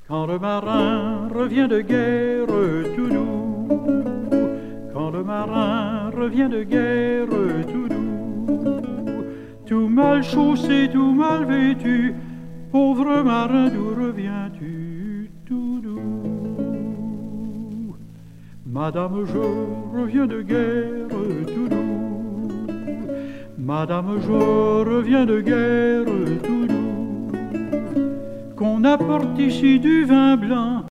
Quand le marin revient de guerre tout doux, quand le marin revient de guerre tout doux, tout mal chaussé, tout mal vêtu, pauvre marin, d'où reviens-tu, tout doux? Madame, je reviens de guerre tout doux, Madame, je reviens de guerre tout doux, qu'on apporte ici du vin blanc